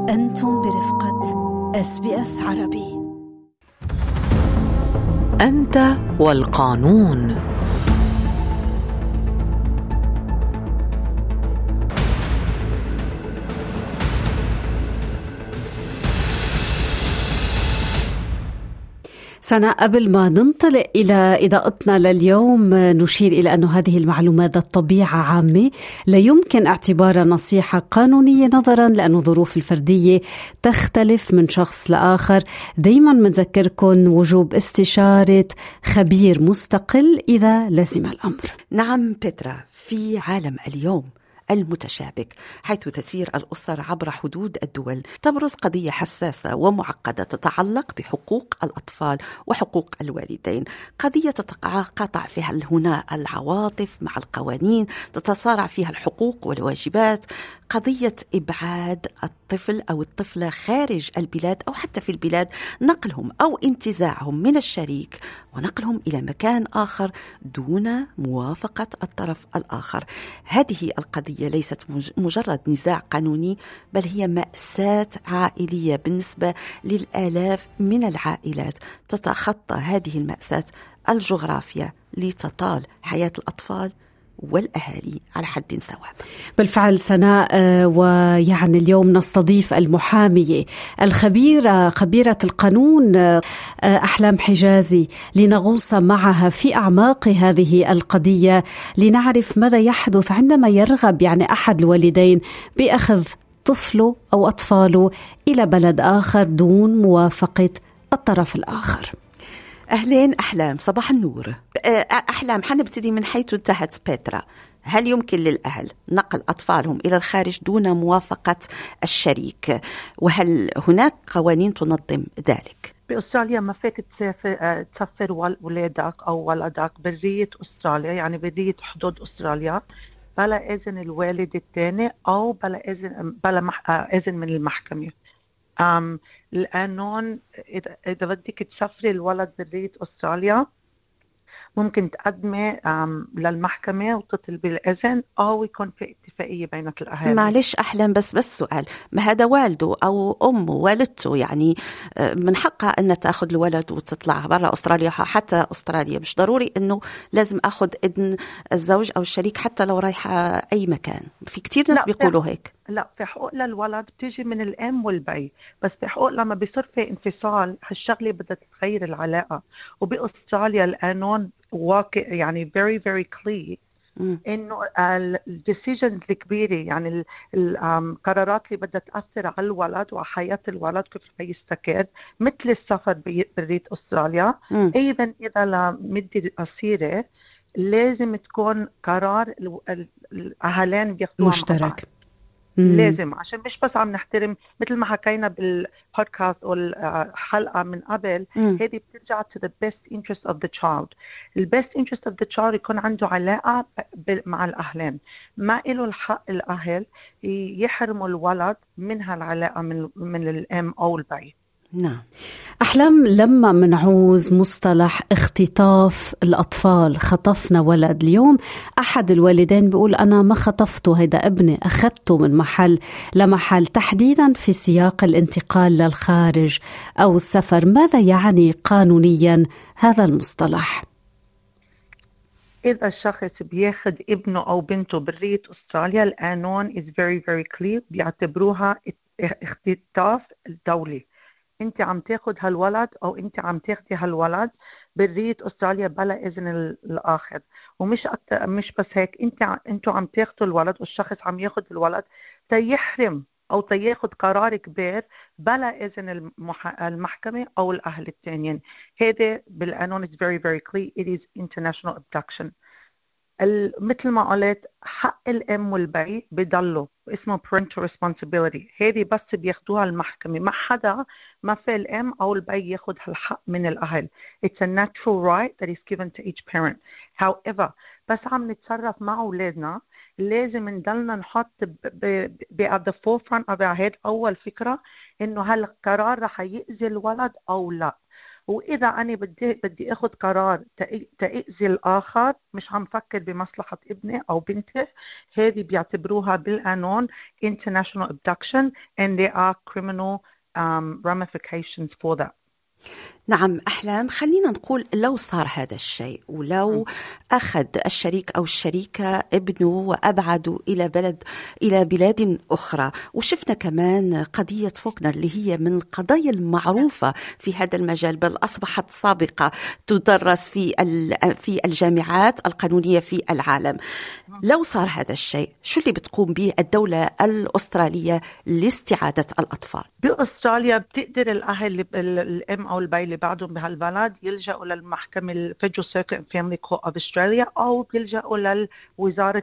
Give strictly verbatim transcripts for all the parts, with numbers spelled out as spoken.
أنتم برفقة إس بي إس عربي. أنت والقانون. سنة قبل ما ننطلق إلى إضاءتنا لليوم نشير إلى أن هذه المعلومات الطبيعة عامة لا يمكن اعتبارها نصيحة قانونية نظرا لأن ظروف الفردية تختلف من شخص لآخر. دايما منذكركم وجوب استشارة خبير مستقل إذا لزم الأمر. نعم بيترا، في عالم اليوم المتشابك حيث تسير الأسر عبر حدود الدول تبرز قضية حساسة ومعقدة تتعلق بحقوق الأطفال وحقوق الوالدين، قضية تتقاطع فيها هنا العواطف مع القوانين، تتصارع فيها الحقوق والواجبات، قضية إبعاد الطفل أو الطفلة خارج البلاد أو حتى في البلاد، نقلهم أو انتزاعهم من الشريك ونقلهم إلى مكان آخر دون موافقة الطرف الآخر. هذه القضية ليست مجرد نزاع قانوني، بل هي مأساة عائلية بالنسبة للآلاف من العائلات. تتخطى هذه المأساة الجغرافيا لتطال حياة الأطفال والأهالي على حد سواء. بالفعل سناء، ويعني اليوم نستضيف المحامية الخبيرة خبيرة القانون أحلام حجازي لنغوص معها في أعماق هذه القضية لنعرف ماذا يحدث عندما يرغب يعني أحد الوالدين بأخذ طفله أو أطفاله إلى بلد آخر دون موافقة الطرف الآخر. أهلين أحلام، صباح النور. أحلام، حنبتدي من حيث انتهت بيترا. هل يمكن للأهل نقل أطفالهم إلى الخارج دون موافقة الشريك؟ وهل هناك قوانين تنظم ذلك؟ بأستراليا ما فيك تسافر تسافر ولادك أو ولدك برية أستراليا، يعني برية حدود أستراليا، بلا إذن الوالد الثاني أو بلا إذن بلا مح... إذن من المحكمة. Um, القانون إذا بدك تسافري الولد برية أستراليا ممكن تقدمي للمحكمة وتطلبي الإذن أو يكون في اتفاقية بينك الأهالي. معلش أحلام، بس بس سؤال، ما هذا والده أو أمه والدته يعني من حقها أن تأخذ الولد وتطلع برا أستراليا حتى أستراليا، مش ضروري أنه لازم أخذ إذن الزوج أو الشريك حتى لو رايحة أي مكان. في كتير ناس بيقولوا هيك. لا، في حقوق للولد بتيجي من الأم والبي، بس في حقوق لما بيصير في انفصال هالشغلة بدها تغير العلاقة. وبأستراليا القانون واقع يعني very very clear إنه الديسيجنز الكبيرة، يعني القرارات اللي بدها تأثر على الولد وحياة الولد كيف يستقر، مثل السفر برية أستراليا أيضا إذا لمدة قصيرة لازم تكون قرار الأهلين بياخدوها مشترك. لازم، عشان مش بس عم نحترم مثل ما حكينا بالبودكاست والحلقة من قبل، هذه بترجع to the best interest of the child. the best interest of the child يكون عنده علاقة مع الأهلين، ما إله الحق الأهل يحرموا الولد من هالعلاقة من, من الأم أو البي. نعم. أحلام، لما منعوز مصطلح اختطاف الأطفال، خطفنا ولد، اليوم أحد الوالدين بيقول أنا ما خطفته، هيدا ابني أخذته من محل لمحل، تحديدا في سياق الانتقال للخارج أو السفر. ماذا يعني قانونيا هذا المصطلح؟ إذا الشخص بياخد ابنه أو بنته برية أستراليا القانون is very very clear، بيعتبروها اختطاف الدولي. انت عم تاخد هالولد او انت عم تاخدي هالولد برية أستراليا بلا اذن الاخر. ومش أكتر، مش بس هيك، انت انتوا عم تاخدوا الولد والشخص عم ياخد الولد تيحرم او تياخد قرار كبير بلا اذن المح... المحكمة او الاهل التانيين. هذا بالقانون is very very clear. It is international abduction. مثل ما قلت، حق الأم والبي بيضلوا اسمه parental responsibility. هذه بس بياخدوها المحكمة، ما حدا ما في الأم أو البي ياخد هالحق من الأهل. It's a natural right that is given to each parent. However, بس عم نتصرف مع أولادنا لازم نضلنا نحط ب, ب, ب at the forefront of our head أول فكرة إنه هالقرار رح يأذي الولد أو لا. وإذا أنا بدي بدي أخذ قرار تأ- تأذي الآخر، مش عم فكر بمصلحة ابني أو بنتي، هذه بيعتبروها بالقانون international abduction and there are criminal um, ramifications for that. نعم أحلام، خلينا نقول لو صار هذا الشيء ولو أخذ الشريك أو الشريكة ابنه وأبعدوا إلى بلد إلى بلاد أخرى، وشفنا كمان قضية فوكنر اللي هي من القضايا المعروفة في هذا المجال، بل أصبحت سابقة تدرس في في الجامعات القانونية في العالم. لو صار هذا الشيء شو اللي بتقوم به الدولة الأسترالية لاستعادة الأطفال؟ بأستراليا بتقدر الأهل الأم أو البي اللي بعدهم بهالبلد يلجأوا للمحكمة الفيدرال سيركت فاميلي كورت أوف أستراليا، أو بيلجأوا لوزارة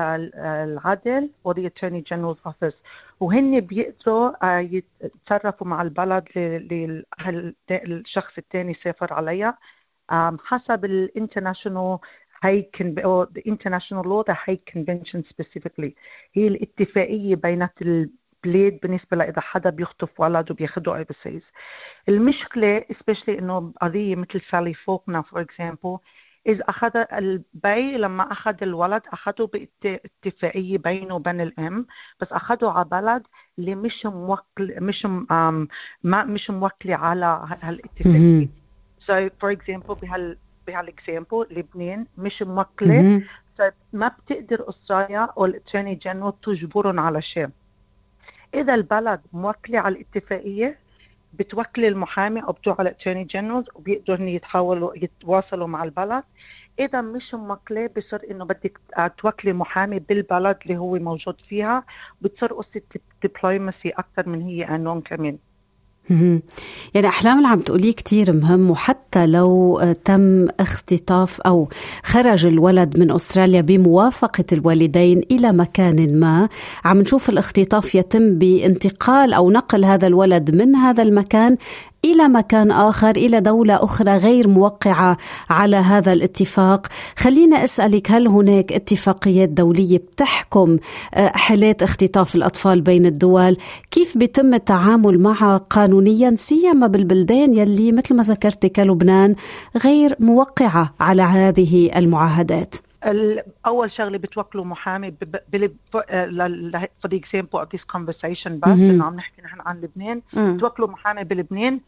العدل و the Attorney General's Office، وهن بيقدروا يتصرفوا مع البلد للأهل الشخص الثاني سافر عليها حسب الانترناشونال Hague Con- the international law, the Hague Convention specifically. هي الاتفاقية بينات البلاد بالنسبة لإذا حدا بيخطف ولد وبياخده overseas. المشكلة especially إنه قضية مثل سالي فوكنر for example إذا أخذ البي لما أخذ الولد أخذه باتفاقية بينه وبين الأم، بس أخذه على بلد اللي مش موكل مش ما مش موكلة على هالاتفاقية. So for example بهال بهالاكزامبل لبنان مش موكله، ما بتقدر استراليا او الاتورني جنرال تجبرهم على شيء. اذا البلد موكله على الاتفاقيه بتوكل المحامي او بتوع الاتورني جنرال وبيقدروا يتحاولوا يتواصلوا مع البلد. اذا مش موكله بصير انه بدك توكلي محامي بالبلد اللي هو موجود فيها، بتصير قصه دبلوماسي اكثر من هي قانون كمان. يعني أحلام اللي عم تقوليه كتير مهم، وحتى لو تم اختطاف أو خرج الولد من أستراليا بموافقة الوالدين إلى مكان ما، عم نشوف الاختطاف يتم بانتقال أو نقل هذا الولد من هذا المكان إلى مكان آخر، إلى دولة أخرى غير موقعة على هذا الاتفاق. خلينا أسألك، هل هناك اتفاقيات دولية بتحكم حالات اختطاف الأطفال بين الدول؟ كيف بيتم التعامل معها قانونيا، سيما بالبلدان يلي مثل ما ذكرت كلبنان غير موقعة على هذه المعاهدات؟ أول شغلة بتوكلوا محامي for the example of this conversation، بس إنه عم نحكي نحن عن لبنان، توكلوا محامي بلبنان.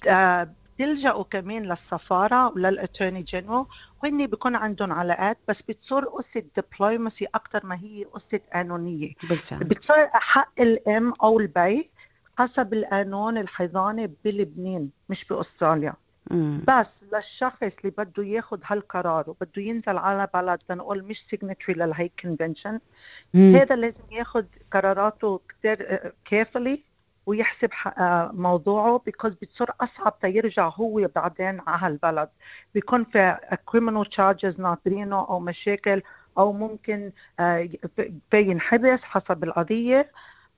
بتلجأوا كمان للسفارة وللأتورني جنرال، وهن بيكون عندهم علاقات، بس بتصير قصة دبلوماسي أكتر ما هي قصة قانونية. بالفعل بتصير حق الأم أو البي حسب القانون الحضاني بلبنان مش بأستراليا. مم. بس للشخص اللي بده ياخد هالقرار وبده ينزل على بلد بنقول مش سيجنتري للهاي كونفنشن، هذا لازم ياخد قراراته كتير كافلي ويحسب موضوعه، because بتصير أصعب تيرجع هو بعدين على هالبلد، بيكون في criminal charges ناطرينه أو مشاكل، أو ممكن في ينحبس حسب القضية.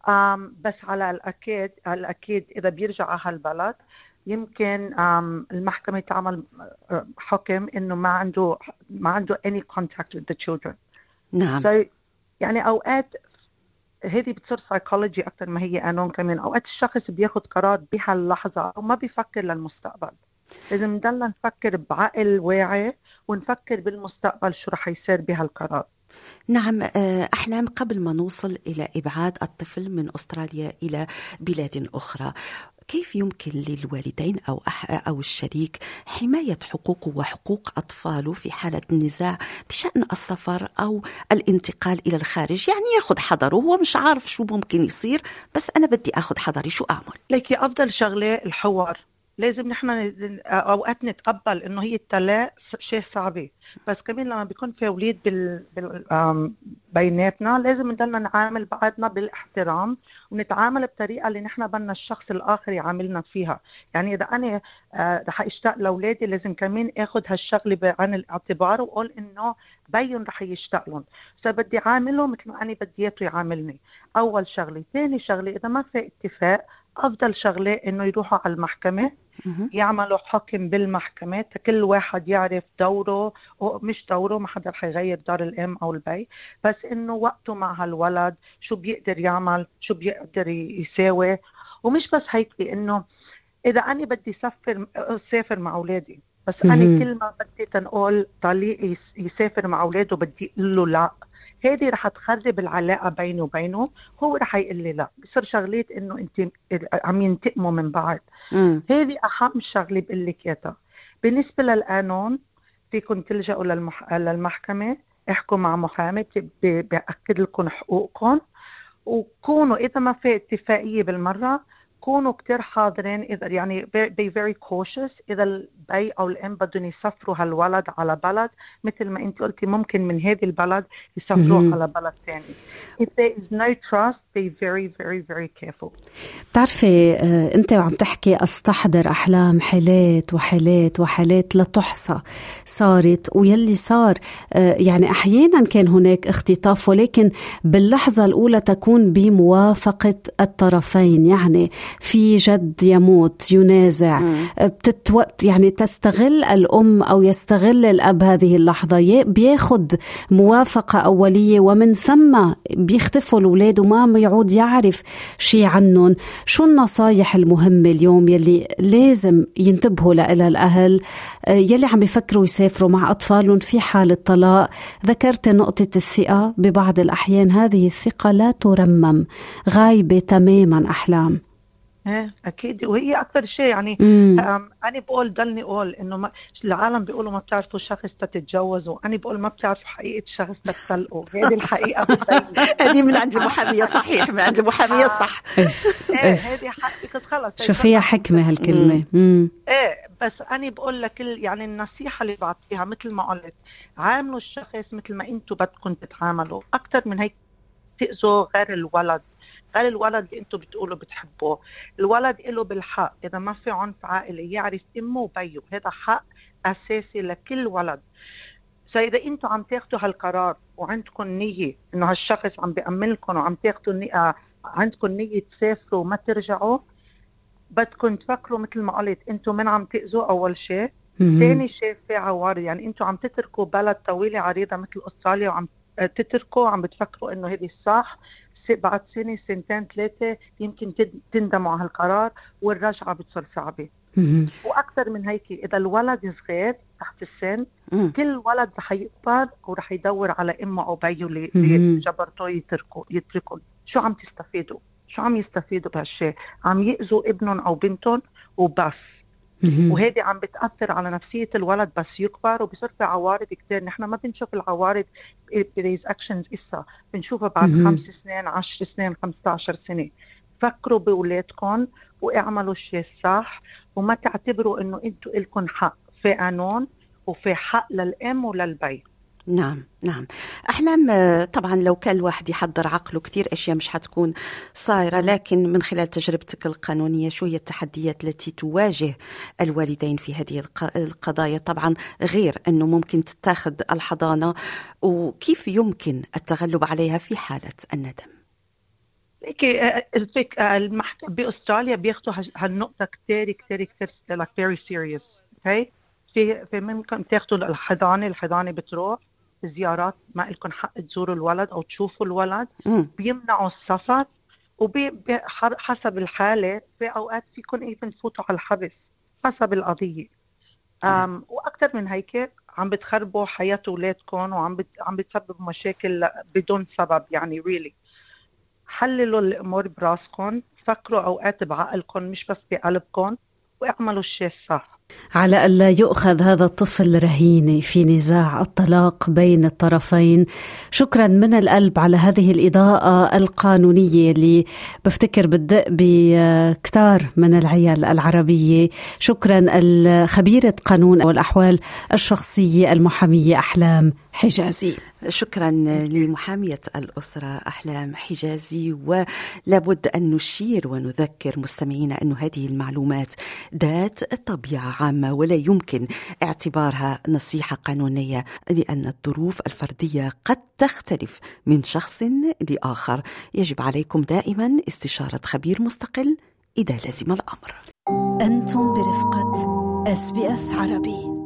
بس على الأكيد على الأكيد إذا بيرجع على هالبلد يمكن المحكمة تعمل حكم إنه ما عنده ما عنده any contact with the children. نعم. so يعني أوقات هذه بتصير سايكولوجي أكتر ما هي قانون كمان. أوقات الشخص بياخد قرار بهاللحظة وما بيفكر للمستقبل. لازم نضلنا نفكر بعقل واعي ونفكر بالمستقبل شو رح يصير بهالقرار. نعم أحلام، قبل ما نوصل إلى إبعاد الطفل من أستراليا إلى بلاد أخرى، كيف يمكن للوالدين أو أو الشريك حماية حقوقه وحقوق أطفاله في حالة النزاع بشأن السفر أو الانتقال إلى الخارج؟ يعني يأخذ حذره، هو مش عارف شو ممكن يصير، بس أنا بدي أخذ حذري، شو أعمل؟ لكي أفضل شغلة الحوار. لازم نحن أوقات نتقبل إنه هي الطلاق شيء صعب، بس كمان لما بيكون في أولاد بال... بال... بيناتنا لازم نضلنا نعامل بعضنا بالاحترام ونتعامل بطريقة اللي نحن بدنا الشخص الآخر يعاملنا فيها. يعني إذا أنا رح أشتاق لأولادي لازم كمان أخذ هالشغلة بعين الاعتبار وأقول إنه بيون رح يشتاق لهم، فبدي عامله مثل ما أنا بديته يعاملني. أول شغلة. ثاني شغلة، إذا ما في اتفاق أفضل شغلة إنه يروحوا على المحكمة يعملوا حكم بالمحكمة، كل واحد يعرف دوره ومش دوره، ما حدا رح يغير دار الأم أو البي، بس إنه وقته مع هالولد شو بيقدر يعمل، شو بيقدر يساوي. ومش بس هيك، لأنه إذا أنا بدي سافر سافر مع أولادي، بس أنا كل ما بدي تنقول طليقي يسافر مع أولاده بدي أقول له لا، هذه رح تخرب العلاقة بيني وبينه. هو رح يقول لي لا، بصير شغلات إنه أنت عم ينتقموا من بعض. هذه أهم شغلة بقول لك إياها. بالنسبة للقانون فيكم تلجأوا للمح... للمحكمة، احكوا مع محامي بيأكد لكم حقوقكم، وكونوا إذا ما في اتفاقية بالمرة كونوا كتير حاضرين. إذا يعني be very cautious إذا البي أو الأم بدهم يسافروا هالولد على بلد، مثل ما أنت قلتي ممكن من هذه البلد يسافروه على بلد تاني. If there is no trust be very very very careful. بتعرفي آه أنت وعم تحكي أستحضر أحلام حالات وحالات وحالات لا تحصى صارت، ويلي صار آه يعني أحيانا كان هناك اختطاف، ولكن باللحظة الأولى تكون بموافقة الطرفين. يعني في جد يموت ينازع، بتتوقت يعني تستغل الأم أو يستغل الأب هذه اللحظة، بياخد موافقة أولية ومن ثم بيختفوا الأولاد وما يعود يعرف شيء عنهم. شو النصايح المهمة اليوم يلي لازم ينتبهوا لها الأهل يلي عم يفكروا يسافروا مع أطفالهم في حال الطلاق؟ ذكرت نقطة الثقة، ببعض الأحيان هذه الثقة لا ترمم، غايبة تماما أحلام. ايه اكيد، وهي اكثر شيء يعني انا بقول ضلني اقول انه ما العالم بيقولوا ما بتعرفوا شخص تتجوزوا، انا بقول ما بتعرفوا حقيقه شخص تتطلقوا. هذه الحقيقه هذه من عند المحاميه، صحيح، من عند المحاميه صح. ايه هذه حق خلص. شو فيها حكمه هالكلمه. ايه بس انا بقول لك يعني النصيحه اللي بعطيها مثل ما قلت، عاملوا الشخص مثل ما انتم بدكم تتعاملوا، اكثر من هيك تأذوا غير الولد. غير الولد اللي انتم بتقولوا بتحبوه، الولد له بالحق اذا ما في عنف عائلي يعرف امه وبيه، هذا حق اساسي لكل ولد. فاذا انتم عم تاخذوا هالقرار وعندكم نيه انه هالشخص عم بيأمن لكم وعم تاخذوا نيه، عندكم نيه تسافروا وما ترجعوا، بدكم تفكروا مثل ما قلت انتم من عم تأذوا اول شيء. ثاني شيء في عوارض، يعني انتم عم تتركوا بلد طويله عريضه مثل استراليا وعم تتركوا، عم بتفكروا انه هذه الصح، بعد سنه سنتين ثلاثه يمكن تندموا على هالقرار والرجعه بتصير صعبه. واكثر من هيك اذا الولد صغير تحت السن، مم. كل ولد رح يكبر ورح يدور على امه او بيه اللي جبرتوه يتركوا يتركوا. شو عم تستفيدوا؟ شو عم يستفيدوا بهالشيء؟ عم يأذوا ابنهم او بنتهم وبس. وهذه عم بتأثر على نفسية الولد بس يكبر، وبصير في عوارض كتير. نحن ما بنشوف العوارض بthese actions إسا، بنشوفها بعد مم. خمس سنين عشر سنين خمسة عشر سنة. فكروا بأولادكم واعملوا الشيء الصح، وما تعتبروا إنه أنتوا إلكم حق، في قانون وفي حق للأم وللبي. نعم نعم. أحلام، طبعا لو كان الواحد يحضر عقله كثير أشياء مش حتكون صايرة، لكن من خلال تجربتك القانونية شو هي التحديات التي تواجه الوالدين في هذه القضايا؟ طبعا غير أنه ممكن تتاخذ الحضانة، وكيف يمكن التغلب عليها في حالة الندم؟ الفك المحكمة بأستراليا بياخدوا هالنقطة كتير كتير كتير like very serious. okay في في ممكن تاخدوا الحضانة، الحضانة بتروح زيارات، ما لكم حق تزوروا الولد أو تشوفوا الولد. م. بيمنعوا السفر، وحسب الحالة في أوقات فيكم إيفن تفوتوا على الحبس حسب القضية. م. وأكثر من هيك عم بتخربوا حياة أولادكم وعم بت... عم بتسبب مشاكل بدون سبب. يعني really حللوا الأمور براسكم، فكروا أوقات بعقلكم مش بس بقلبكم، واعملوا الشيء الصح. على ألا يؤخذ هذا الطفل رهينة في نزاع الطلاق بين الطرفين. شكرا من القلب على هذه الإضاءة القانونية اللي بفتكر بتدق بكتار من العيال العربية. شكرا الخبيرة قانون والأحوال الشخصية المحامية أحلام حجازي. شكرا لمحامية الأسرة أحلام حجازي. ولابد أن نشير ونذكر مستمعينا أن هذه المعلومات ذات طبيعة عامة ولا يمكن اعتبارها نصيحة قانونية، لأن الظروف الفردية قد تختلف من شخص لآخر. يجب عليكم دائما استشارة خبير مستقل إذا لزم الأمر. أنتم برفقة إس بي إس عربي.